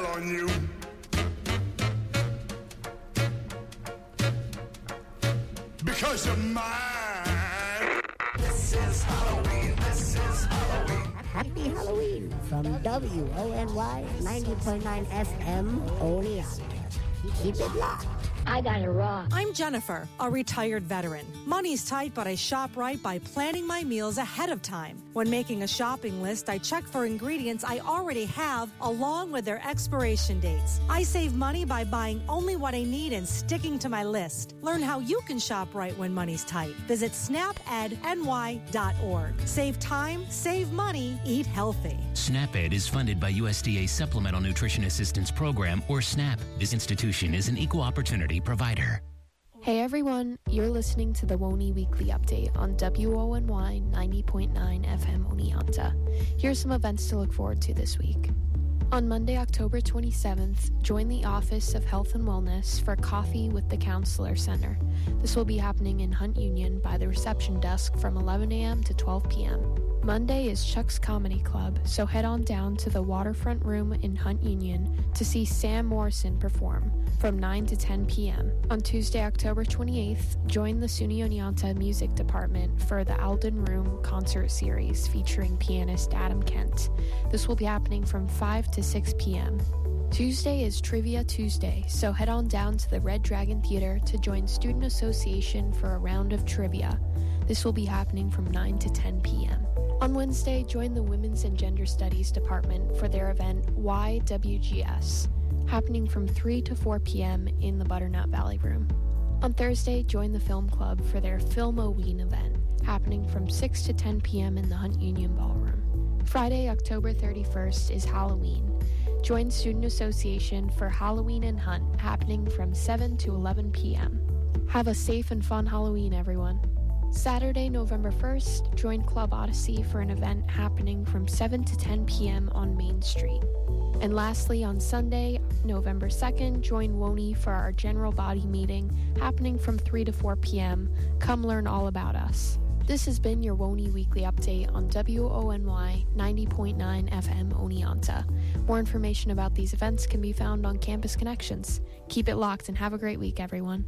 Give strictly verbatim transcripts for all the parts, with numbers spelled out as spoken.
spell on you. Because you're mine. This is Halloween, this is Halloween. Happy Halloween from W O N Y ninety point nine F M, Oneonta. Keep it locked. I got it wrong. I'm Jennifer, a retired veteran. Money's tight, but I shop right by planning my meals ahead of time. When making a shopping list, I check for ingredients I already have along with their expiration dates. I save money by buying only what I need and sticking to my list. Learn how you can shop right when money's tight. Visit snap ed n y dot org. Save time, save money, eat healthy. SNAP-Ed is funded by U S D A Supplemental Nutrition Assistance Program, or SNAP. This institution is an equal opportunity provider. Hey everyone, you're listening to the WONY Weekly Update on W O N Y ninety point nine F M Oneonta. Here's some events to look forward to this week. On Monday, October twenty-seventh, join the Office of Health and Wellness for Coffee with the Counselor Center. This will be happening in Hunt Union by the reception desk from eleven a.m. to twelve p.m. Monday is Chuck's Comedy Club, so head on down to the Waterfront Room in Hunt Union to see Sam Morrison perform from nine to ten p.m. On Tuesday, October twenty-eighth, join the SUNY Oneonta Music Department for the Alden Room Concert Series featuring pianist Adam Kent. This will be happening from five to six p.m. Tuesday is Trivia Tuesday, so head on down to the Red Dragon Theater to join Student Association for a round of trivia. This will be happening from nine to ten p.m. On Wednesday, join the Women's and Gender Studies Department for their event Y W G S, happening from three to four p.m. in the Butternut Valley Room. On Thursday, join the Film Club for their Film-O-Ween event, happening from six to ten p.m. in the Hunt Union Ballroom. Friday, October thirty-first is Halloween. Join Student Association for Halloween and Hunt, happening from seven to eleven p.m. Have a safe and fun Halloween, everyone. Saturday, November first, join Club Odyssey for an event happening from seven to ten p.m. on Main Street. And lastly, on Sunday, November second, join WONY for our general body meeting happening from three to four p.m. Come learn all about us. This has been your WONY Weekly Update on W O N Y ninety point nine F M Oneonta. More information about these events can be found on Campus Connections. Keep it locked and have a great week, everyone.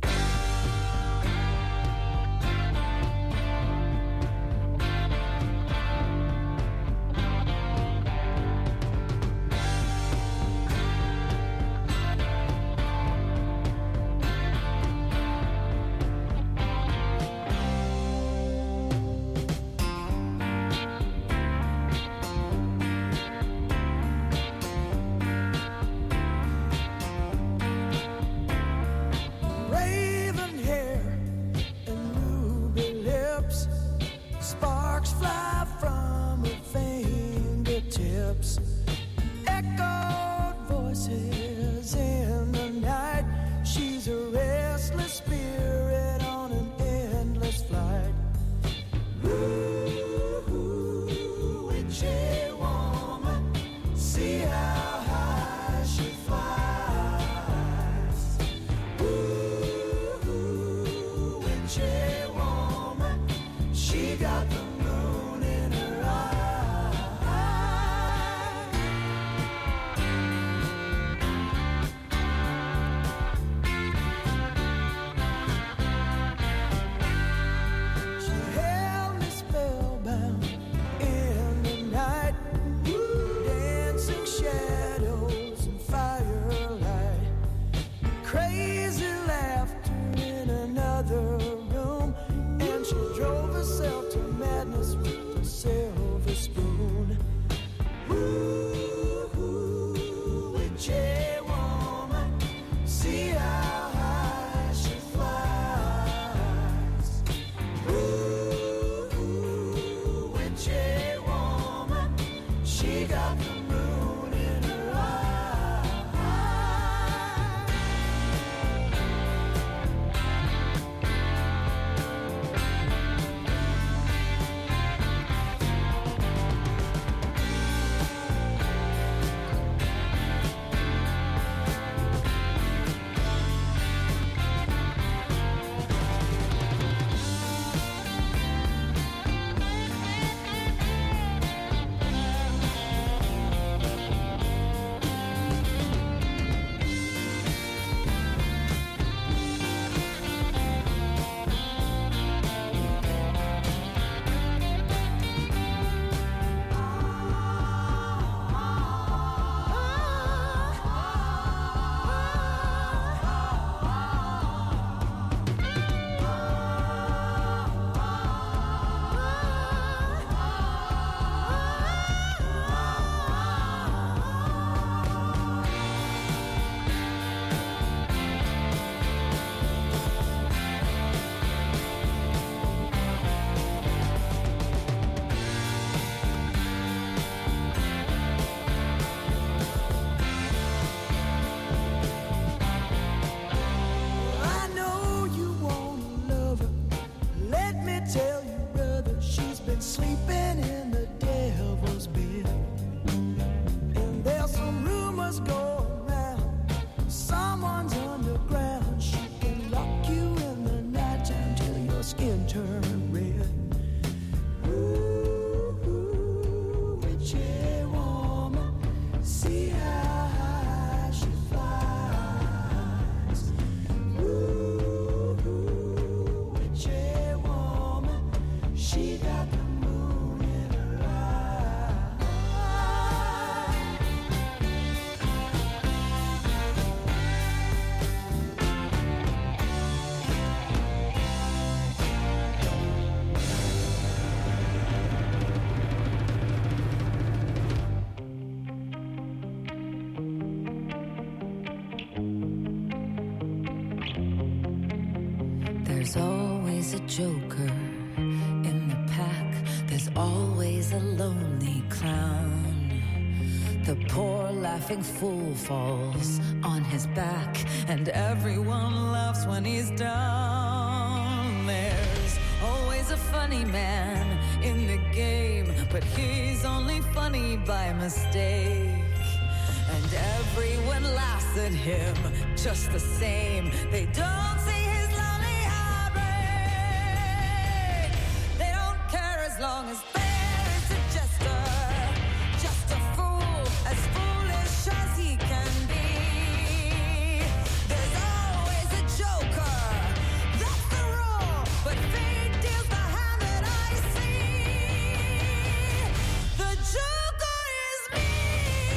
There's always a joker in the pack. There's always a lonely clown. The poor laughing fool falls on his back, and everyone laughs when he's down. There's always a funny man in the game, but he's only funny by mistake. And everyone laughs at him just the same. They don't see his lonely heartbreak. They don't care as long as there's a jester, just a fool, as foolish as he can be. There's always a joker, that's the rule, but fate deals the hand that I see. The joker is me.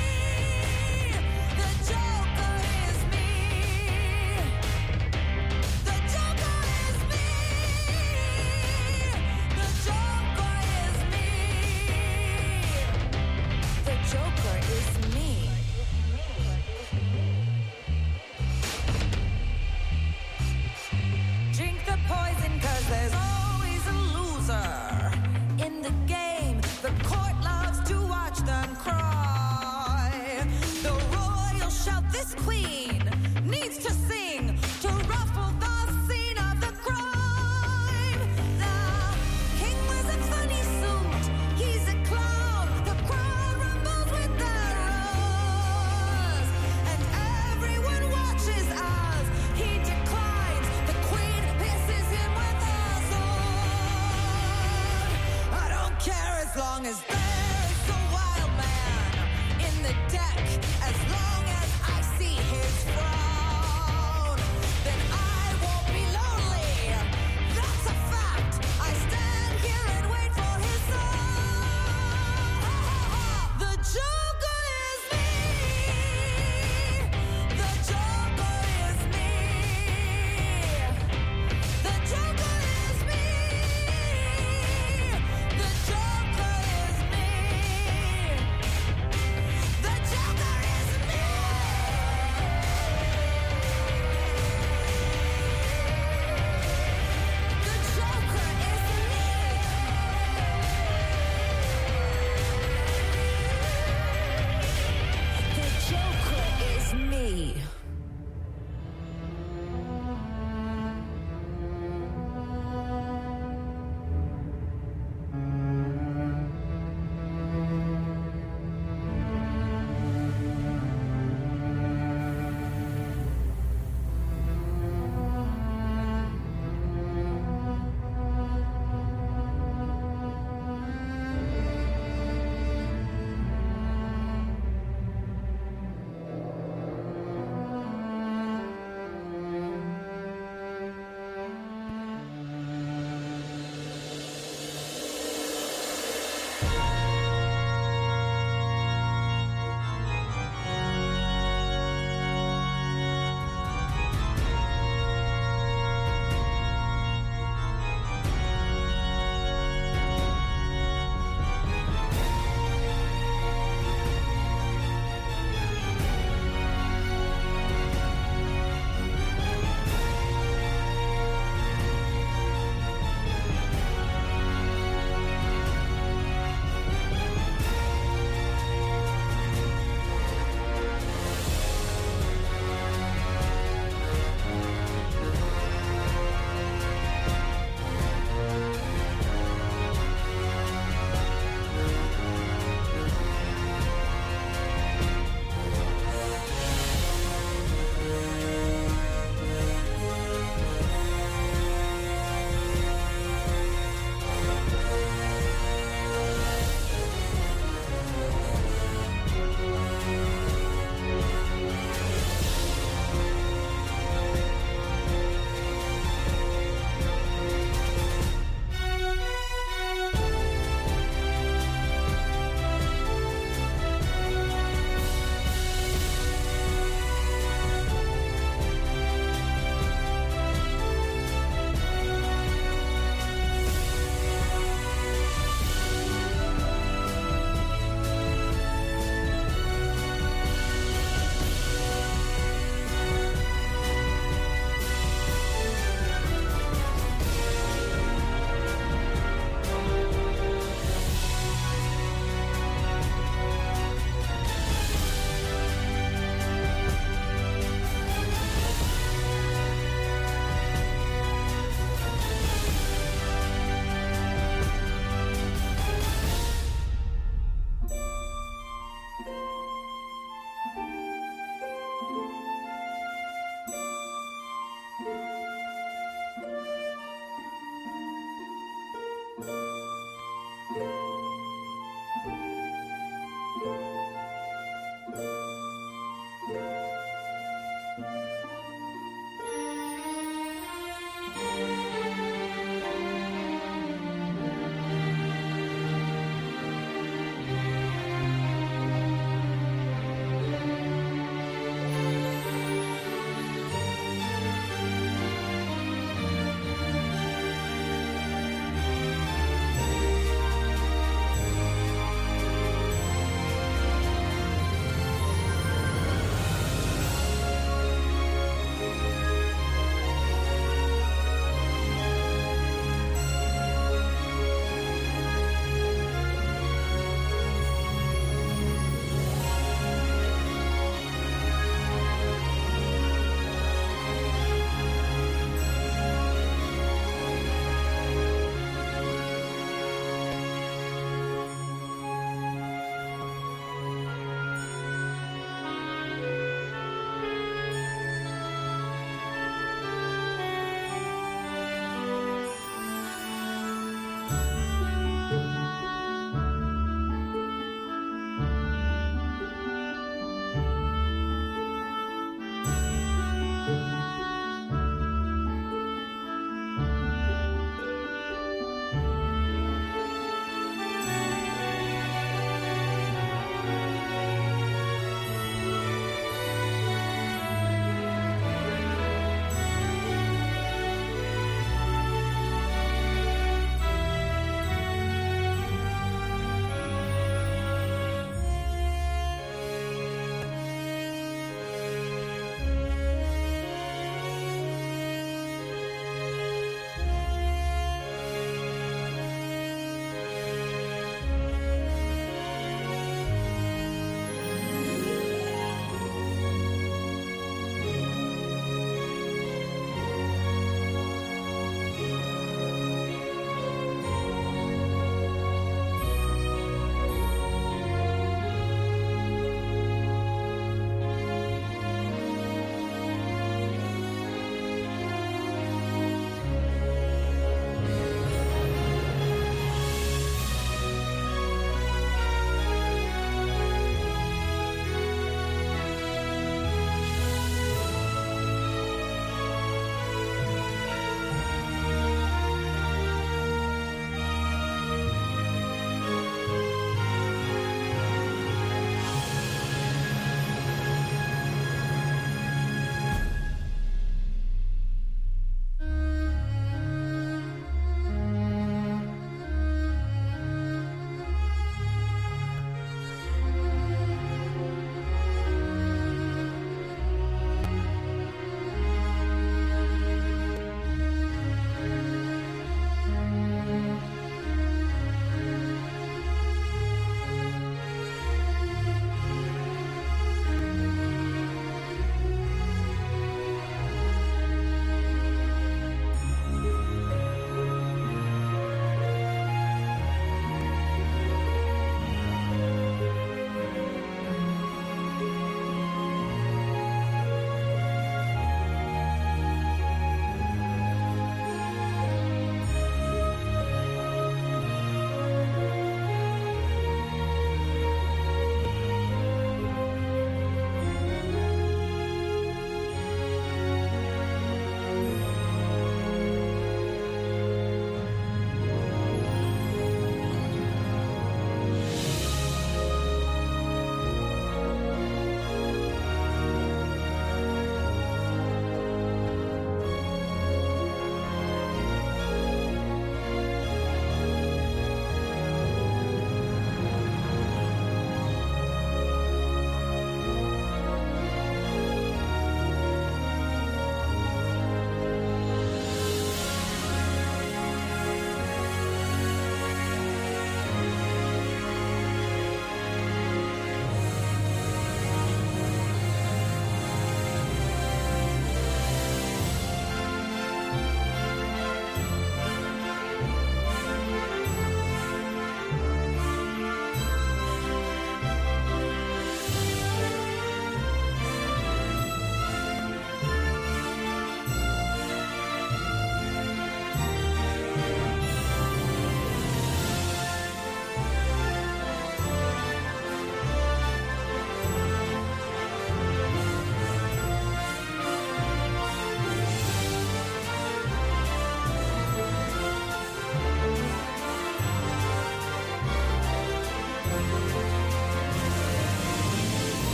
The joker is me.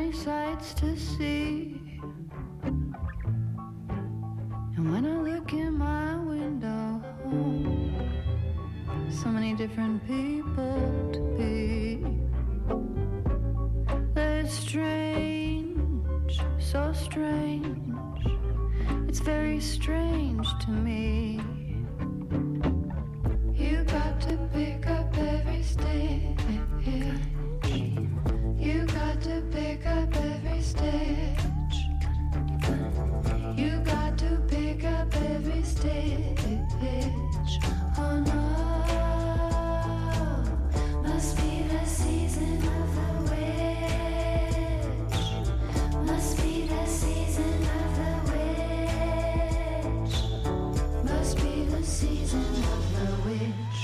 many sights to see. And when I look in my window, so many different people to be. It's strange, so strange. It's very strange to me. You got to pick up every stitch. You got to pick up every stitch. You got to pick up every stitch. Oh no, must be the season of the witch. Must be the season of the witch. Must be the season of the witch.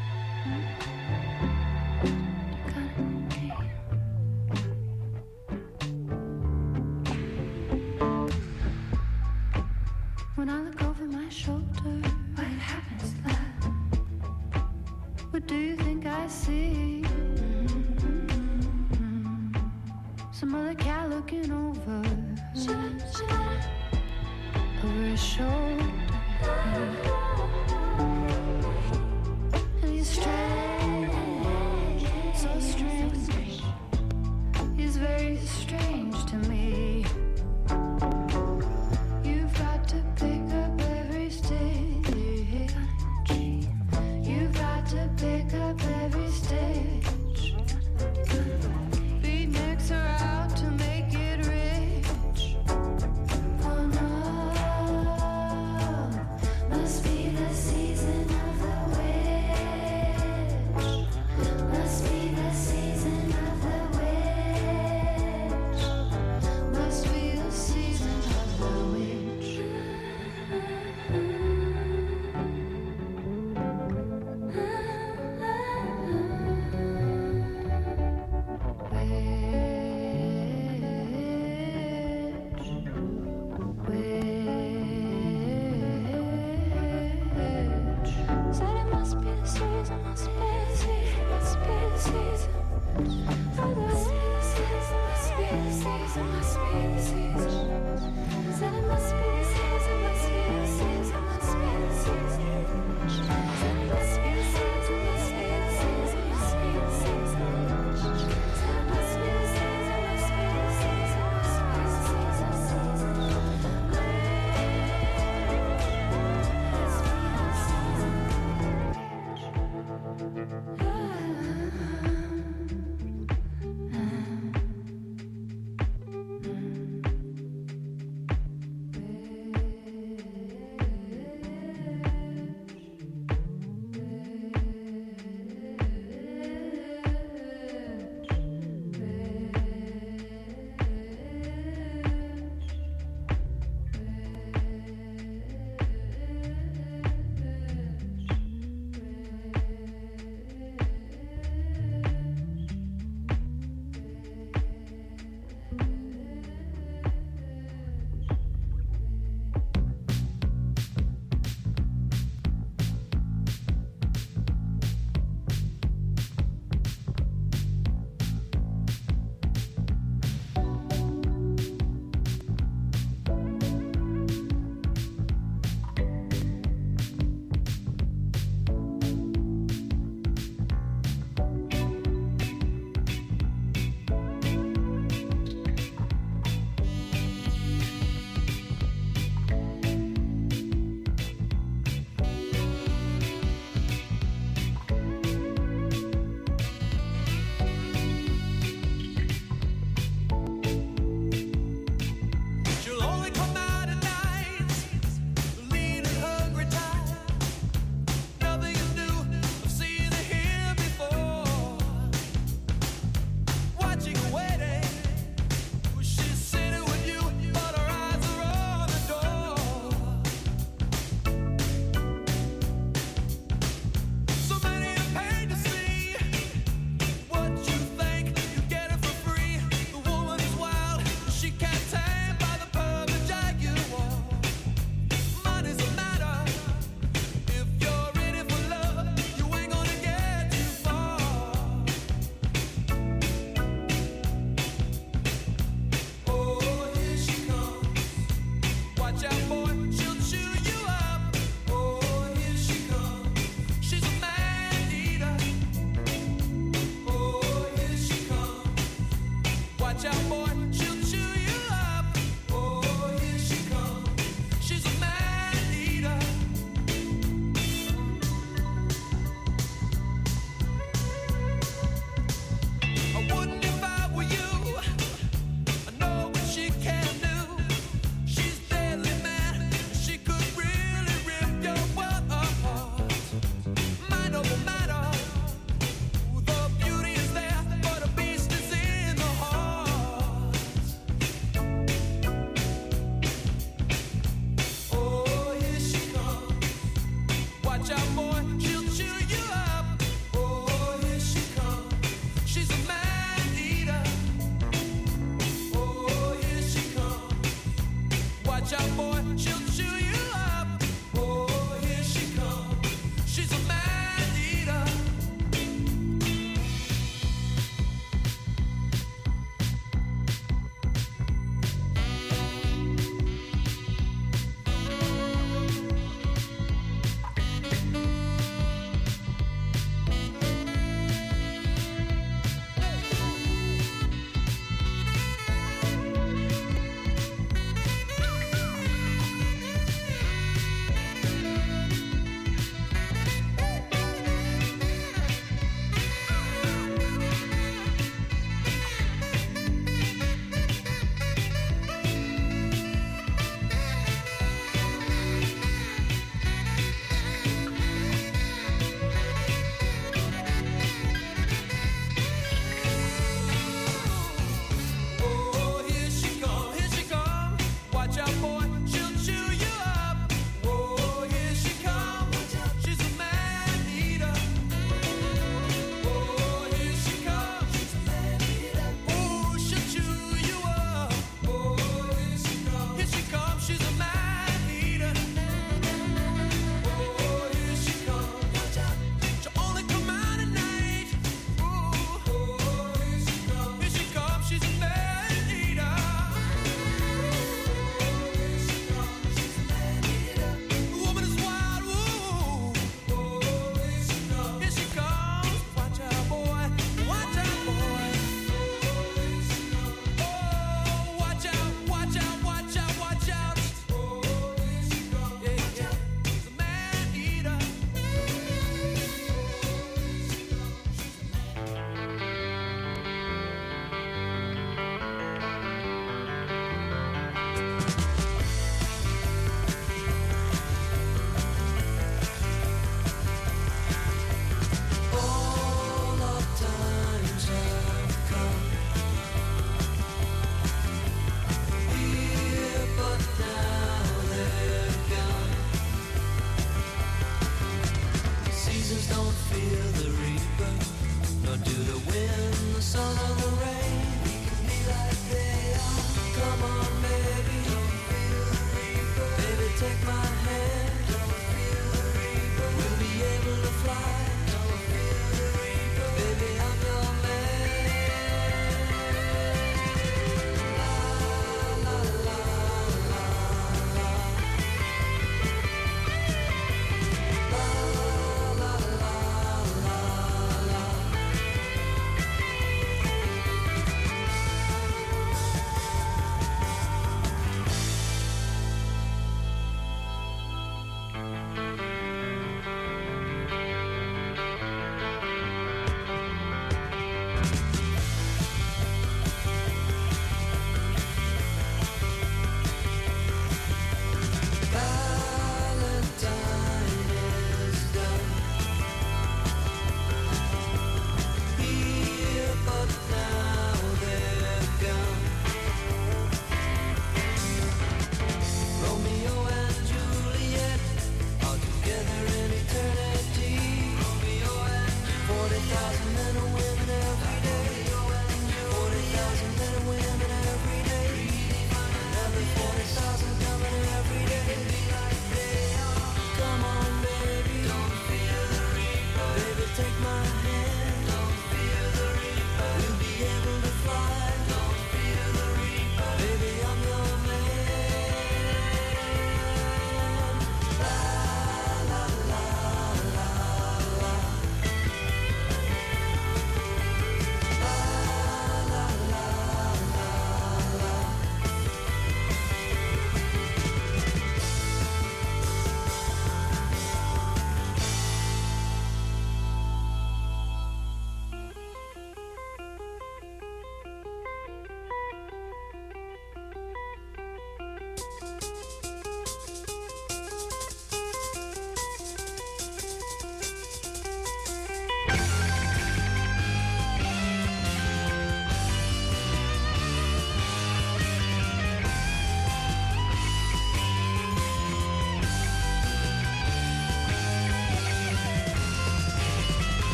When I look over my shoulder, what happens there? What do you think I see? Mm-hmm. Some other cat looking over, over his shoulder. And he's strange, so strange. He's very strange to me. You've got to pick up every stitch. You've got to pick up every stitch. Beatniks are out to make it rich. Oh no, must be the season of the witch. Must be the season of the witch. Must be the season of the witch. Witch. Said it must be the season, must be the season, must be the season. For the witch. Must be the season, must be the season. Said it must be the season, must be the season, must be the season. Said it must be the season, must be the season, must be the season. Said it must be the season, must be the season, must be the season, season. Witch. Watch out, boy, she'll chew you up. Oh, here she comes. She's a man eater.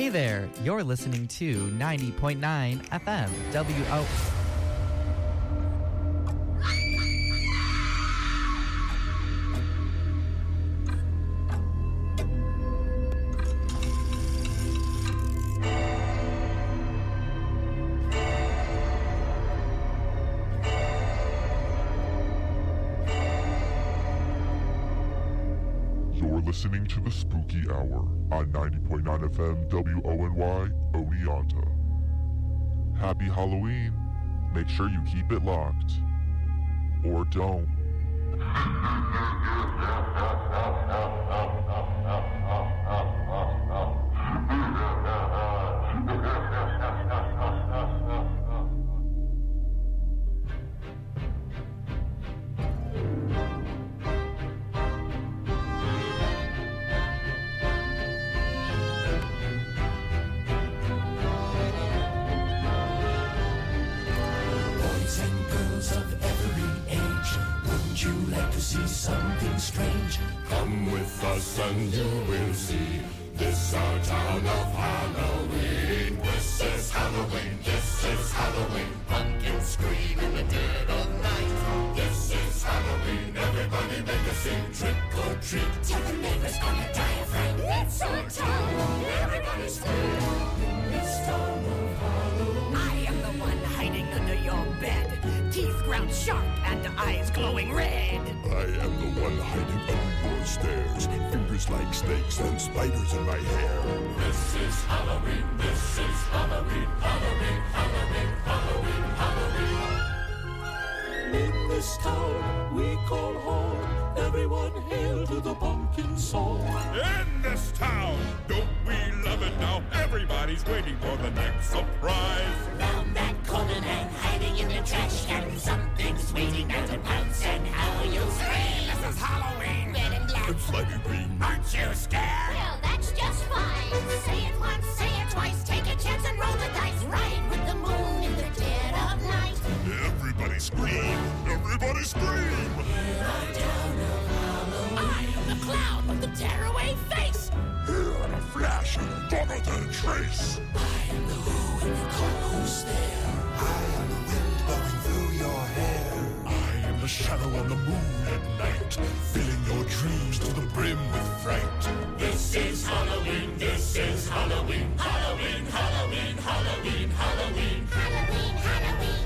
Hey there, you're listening to ninety point nine F M W O. Listening to the Spooky Hour on ninety point nine F M W O N Y Oneonta. Happy Halloween. Make sure you keep it locked. Or don't. And you will see this our town of Halloween. This is Halloween, this is Halloween. Pumpkins scream in the dead of night. This is Halloween, everybody make a scene. Trick or treat, tell the neighbors gonna die of fright. It's our town, everybody scream. This town of Halloween. I am the one hiding under your bed, teeth ground sharp and eyes glowing red. I am the one hiding under your stairs, fingers like snakes and spiders in my hair. This is Halloween, this is Halloween, Halloween, Halloween, Halloween, Halloween. In this town we call home, everyone hail to the pumpkin song. In this town, don't we love it now? Everybody's waiting for the next surprise. Round that corner and hiding in the trash can, something's waiting there to pounce and how you'll scream. This is Halloween, red and black, it's slimy green. Aren't you scared? Well, that's just fine. Say it once, say it twice, take a chance and roll the dice. Ride with the moon in the dead of night. Everybody scream, everybody scream. In our town of Halloween, I am the clown with the tearaway face. Here in a flash, darker than a trace. I am the who and you call who's there. I am the wind blowing through your hair. I am the shadow on the moon at night, filling your dreams to the brim with fright. This is Halloween, this is Halloween, Halloween, Halloween, Halloween, Halloween, Halloween, Halloween.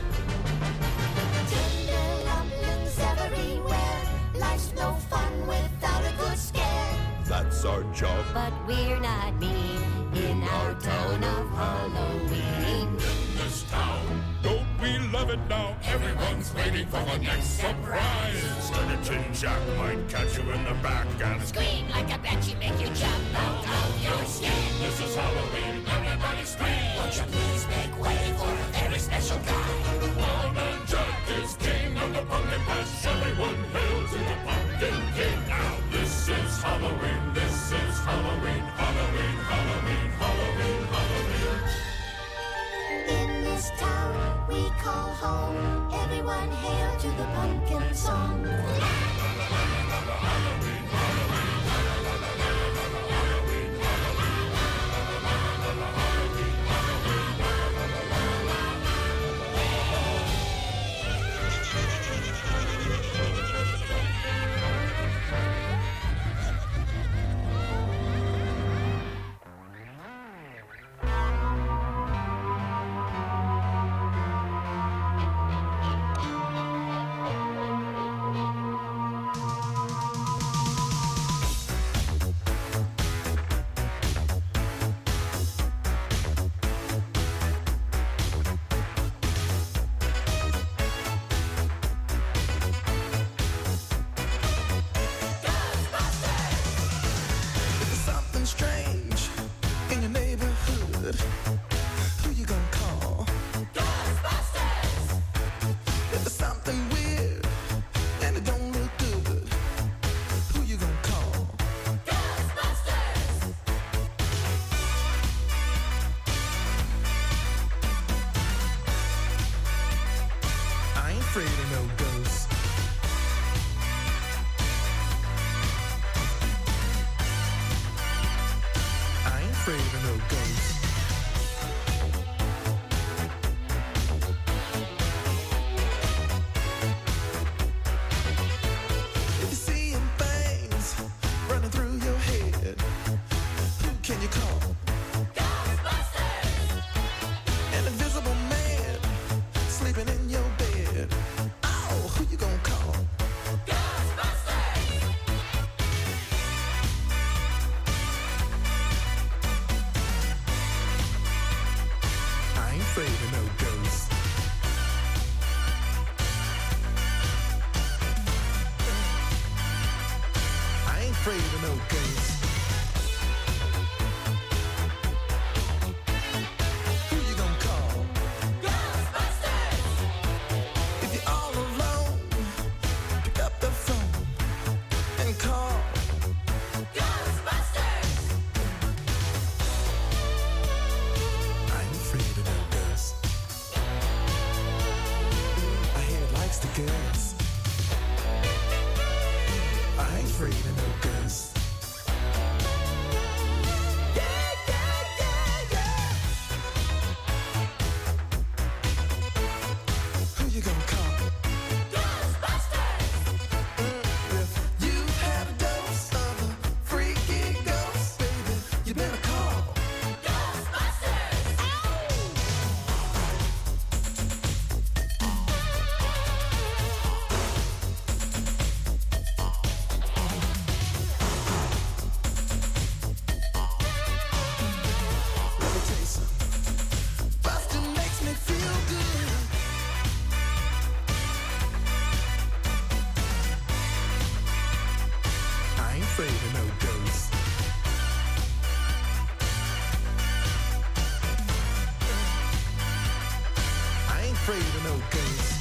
Tender rumblings everywhere. Life's no fun without a good scare. That's our job. But we're not mean in our town of Halloween. In this town, Don't we love it now? everyone's waiting for the next surprise. Skeleton Jack might catch you in the back and Scream like a banshee, make you jump out of your skin. This is Halloween, everybody scream. Won't you please make way for a very special guy? One man Jack is king of the pumpkin patch. Everyone hail to the pumpkin king. Now this is Halloween, this is Halloween, Halloween, Halloween, Halloween, Halloween. In this town we call home. Everyone hail to the pumpkin song. afraid of no ghosts. I ain't afraid of no ghosts. afraid of no ghosts. Who you gonna call? Ghostbusters! If you're all alone, pick up the phone and call Ghostbusters! I ain't afraid of no ghosts. I hear it likes the girls. I ain't afraid of no ghosts. Yeah, yeah, yeah, yeah. Who you gonna call? Ghostbusters! Mm, if you've had a dose of a freaky ghost, baby, you better call Ghostbusters! Let me tell you something. Bustin' makes me feel good. I ain't afraid of no ghosts. I ain't afraid of no ghosts.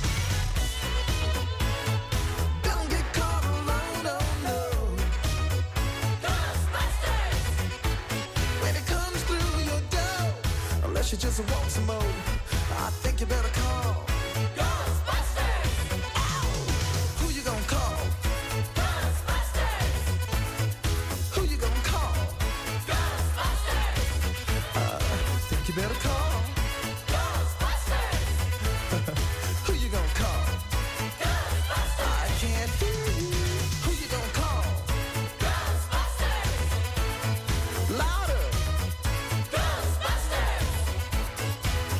Don't get caught alone, oh no. Ghostbusters! When it comes through your door, unless you just want some more, I think you better call Ghostbusters! Ow! Who you gonna call? Ghostbusters! Who you gonna call? Ghostbusters! Uh, think you better call Ghostbusters! Who you gonna call? Ghostbusters! I can't hear you. Who you gonna call? Ghostbusters! Louder! Ghostbusters!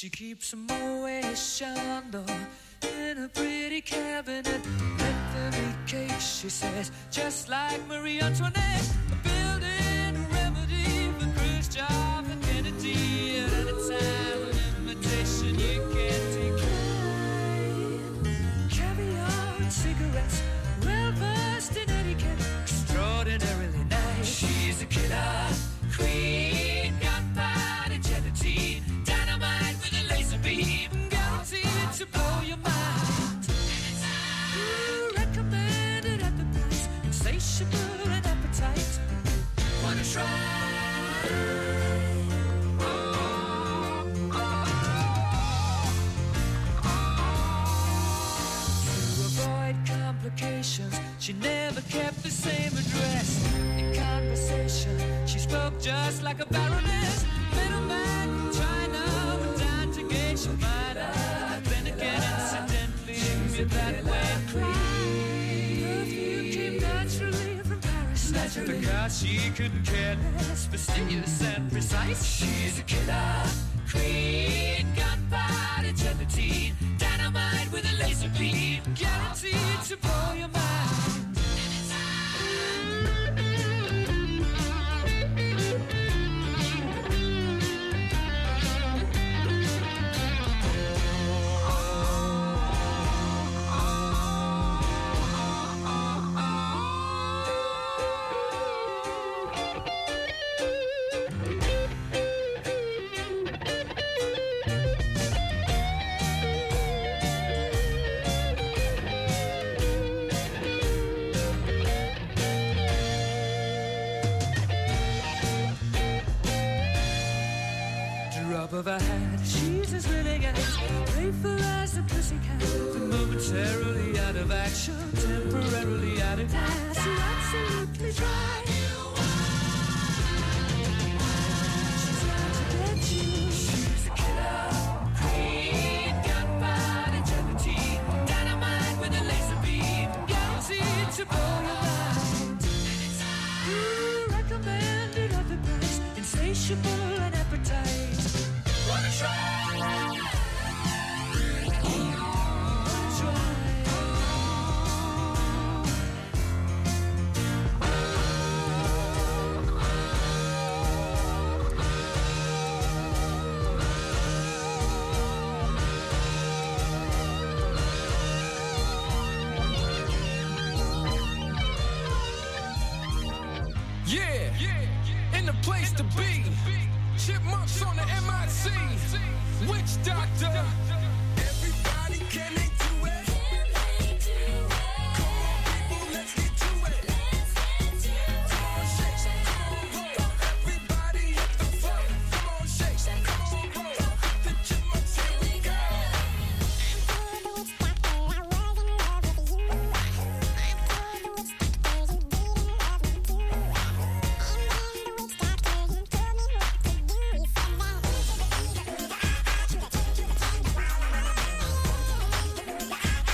She keeps a Moet Chandon in a pretty cabinet. Let them eat cake, she says, just like Marie Antoinette. Building a remedy for Khrushchev and Kennedy. At any time, an invitation you can't decline. Caviar and cigarettes, well versed in etiquette, extraordinarily nice. She's a killer queen, gunpowder gelatine, dynamite with a laser beam, guaranteed to blow your mind. Ooh, recommended at the price, insatiable and appetite. Wanna try? Oh, oh, oh. To avoid complications, she never kept the same address. In conversation, she spoke just like a baroness. Middleman from China went down to Geisha Minor. Then again, incidentally, me that way. Perfume came naturally from Paris. Naturally. Because she couldn't care less, fastidious and precise. She's a killer queen, gunpowder gelatine, dynamite with a laser beam, guaranteed to blow your mind. Of her hat, she's as willing as playful as a pussycat, but momentarily out of action, temporarily out of gas. You're absolutely dry. She's out to get you. She's a killer queen, gunpowder gelatine, dynamite with a laser beam, guaranteed to blow your mind. Ooh, recommended at the price, insatiable and appetite. Wanna try? Yeah, in the place to be. Chipmunks on the M I C. Witch doctor. Everybody, can they do it? Can they do it? Come on, people, let's get to it. Let's get to it. Come on, shake, shake, come on, roll. Everybody hit the floor. Come on, shake, shake, come on, roll. The chipmunks, here we go. I'm the witch doctor, I was in love with you. I'm the witch doctor, you didn't love me too. And then the witch doctor, he told me what to do. He said that to the to the to the to the to the to the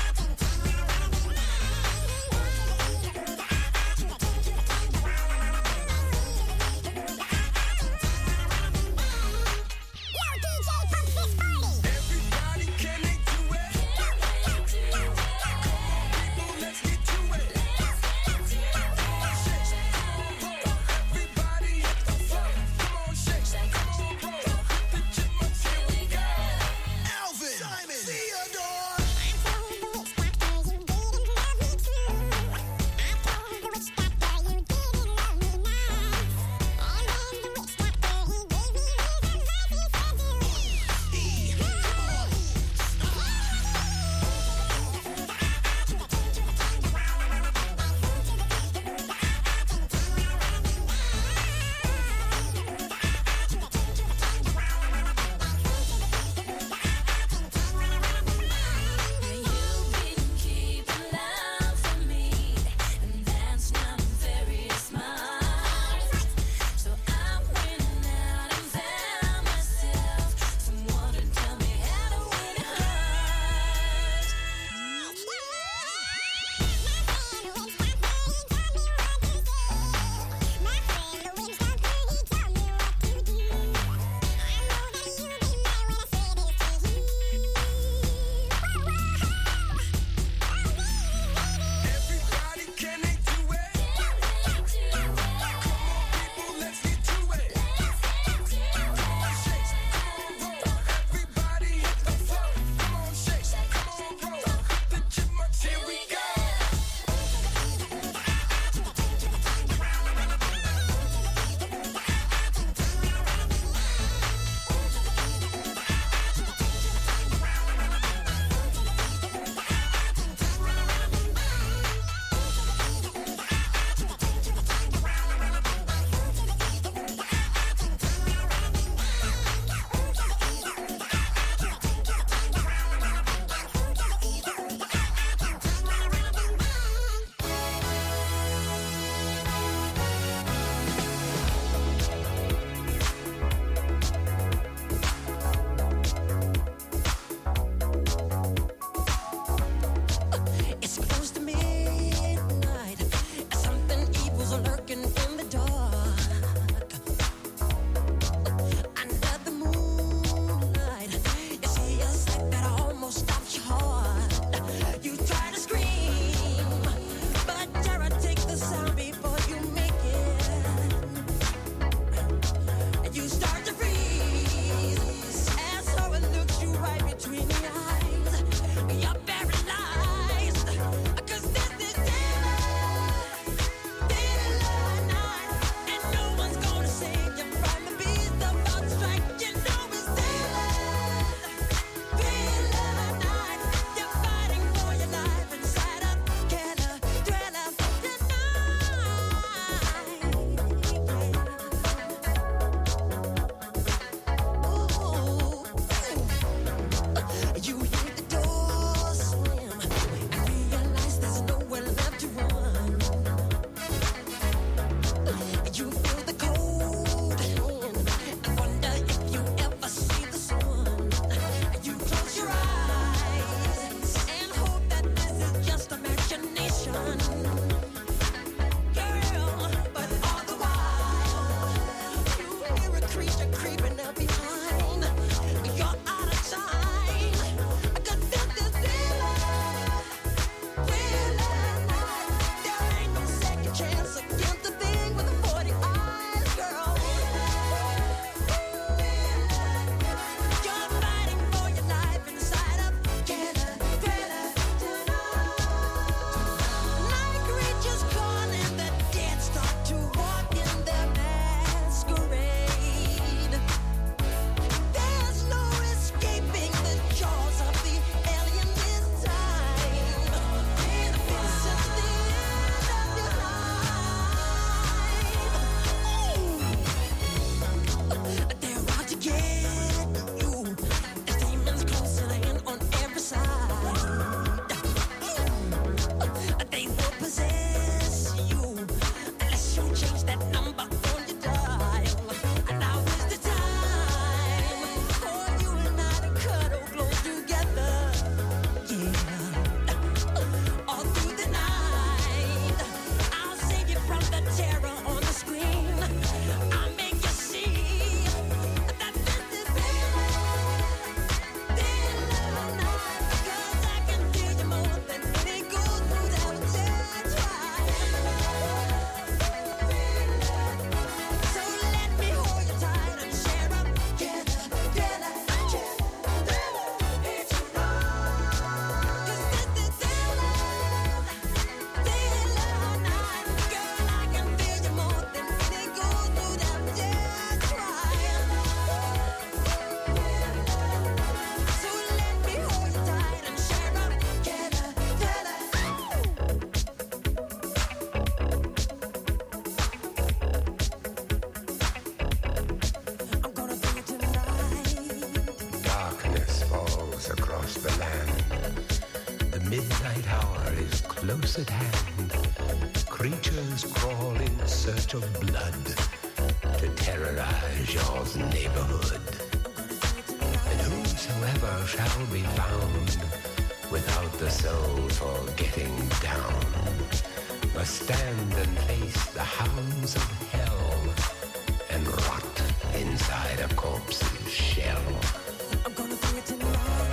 midnight hour is close at hand. Creatures crawl in search of blood to terrorize your neighborhood. And whosoever shall be found without the soul for getting down must stand and face the hounds of hell and rot inside a corpse's shell. I'm gonna do it tonight.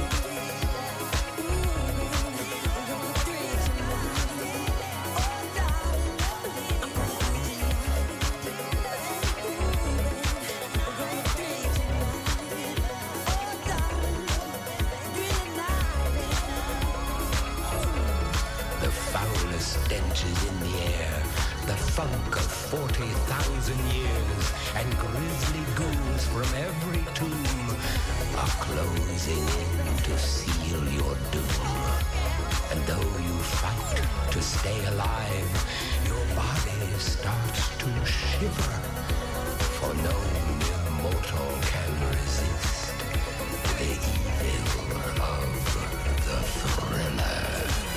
Stench is in the air, the funk of forty thousand years, and grisly ghouls from every tomb are closing in to seal your doom. And though you fight to stay alive, your body starts to shiver, for no mere mortal can resist the evil of the thriller.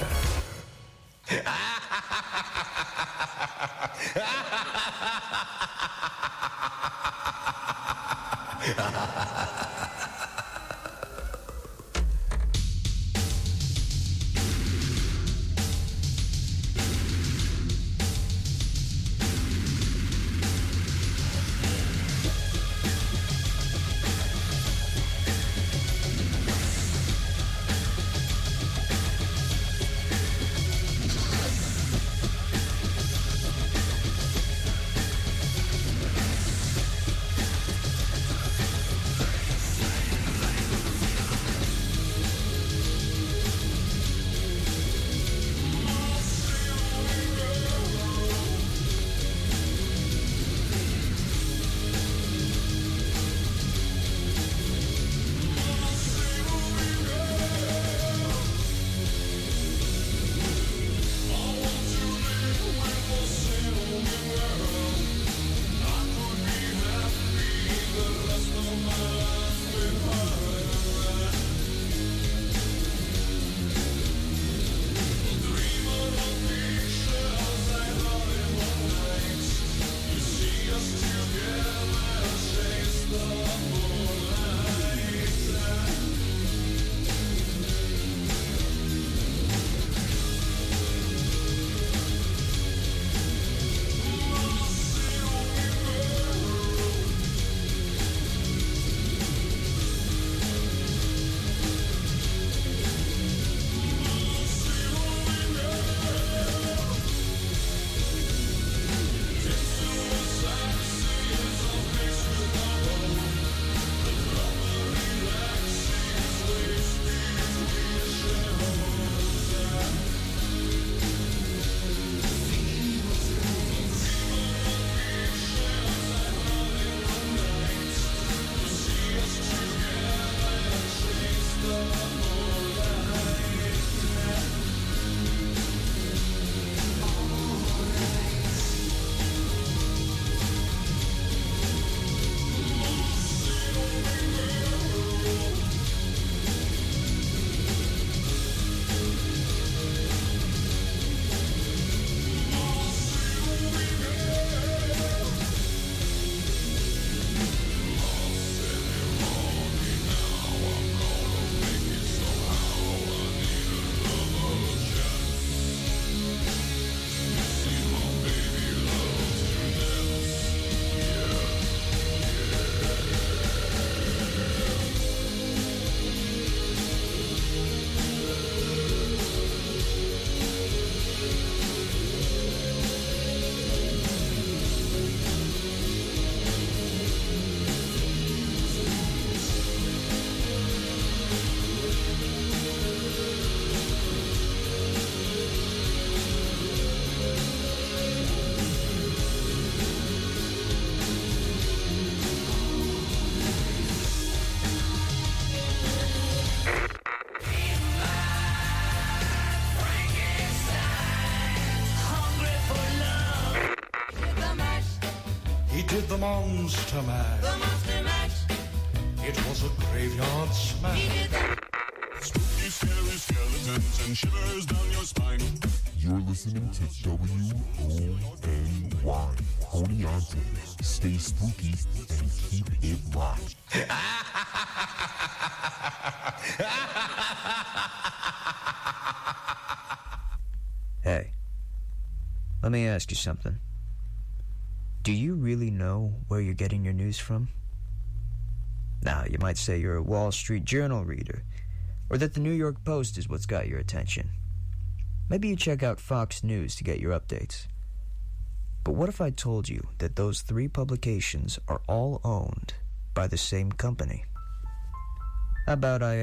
did the Monster Mash. The Monster Mash. It was a graveyard smash. He did the... spooky, scary skeletons and shivers down your spine. You're listening to W O N Y, Oneonta. Stay spooky and keep it locked. Hey, let me ask you something. Do you really know where you're getting your news from? Now, you might say you're a Wall Street Journal reader, or that the New York Post is what's got your attention. Maybe you check out Fox News to get your updates. But what if I told you that those three publications are all owned by the same company? How about I